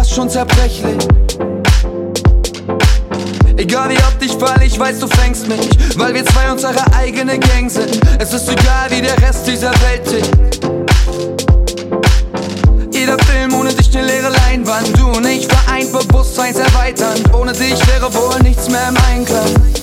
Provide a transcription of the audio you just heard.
fast schon zerbrechlich. Egal wie oft ich fall, ich weiß, du fängst mich, weil wir zwei unsere eigene Gang sind. Es ist egal, wie der Rest dieser Welt tickt. Jeder Film ohne dich eine leere Leinwand. Du und ich vereint, Bewusstseins erweitern. Ohne dich wäre wohl nichts mehr im Einklang.